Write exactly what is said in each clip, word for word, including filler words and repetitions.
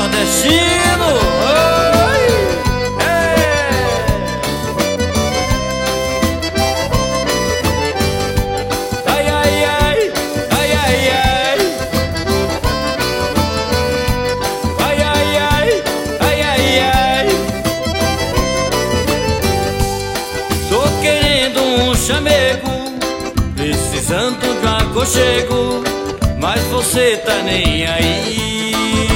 nordestino. Oi, é. Ai, ai, ai, ai, ai, ai. Ai, ai, ai, ai, ai, ai. Tô querendo um chamego, precisando de um aconchego, mas você tá nem aí.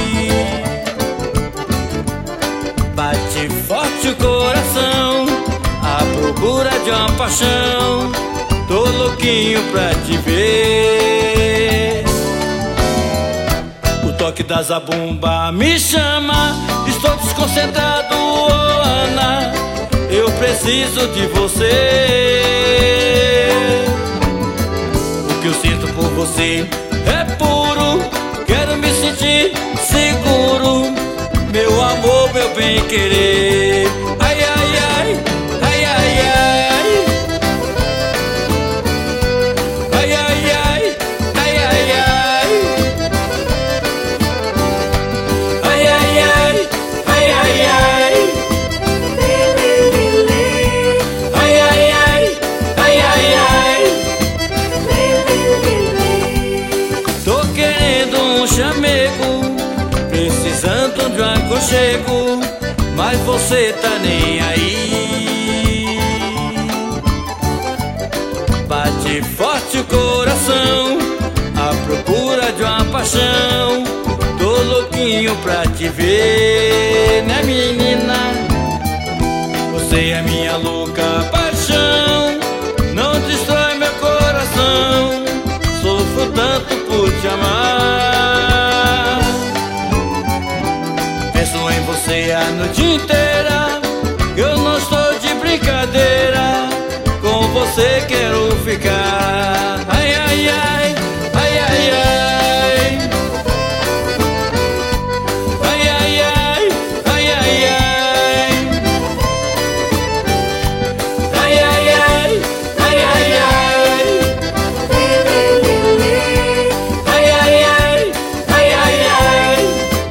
Bate forte o coração à procura de uma paixão, tô louquinho pra te ver. O toque da zabumba me chama, estou desconcentrado, oh Ana, eu preciso de você. O que eu sinto por você é puro, quero me sentir seguro, meu amor, meu bem querer. Ai, ai, ai, ai, ai, ai. Ai, ai, ai, ai, ai, ai. Ai, ai, ai, ai, ai, ai. Ai, ai, ai, ai, ai, ai. Tô querendo um chamego, precisando de um aconchego, mas você tá nem aí. Bate forte o coração à procura de uma paixão, tô louquinho pra te ver, né menina? Você é minha louca paixão, não destrói meu coração, sofro tanto por te amar. Penso em você a noite inteira, eu não estou de brincadeira, com você quero ficar. Ai, ai, ai, ai, ai, ai. Ai, ai, ai, ai, ai, ai. Ai, ai, ai, ai, ai, ai. Ai, ai, ai, ai, ai, ai.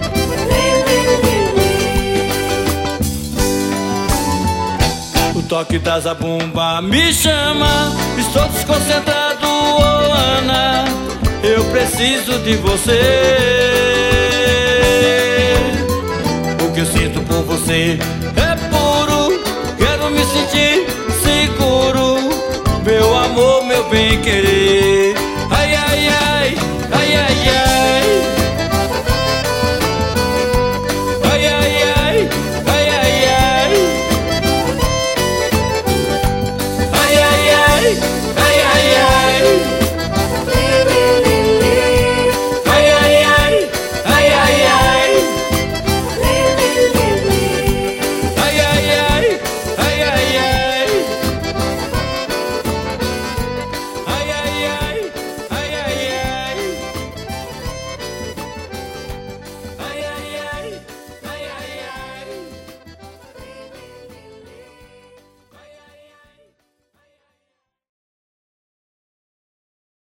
O toque da zabumba me chama, estou desconcentrado, oh Ana, eu preciso de você. O que eu sinto por você é puro, quero me sentir seguro, meu amor, meu bem querer. Ai, ai, ai, ai, ai, ai. Ai, ai, ai, ai, ai, ai. Ai, ai, ai.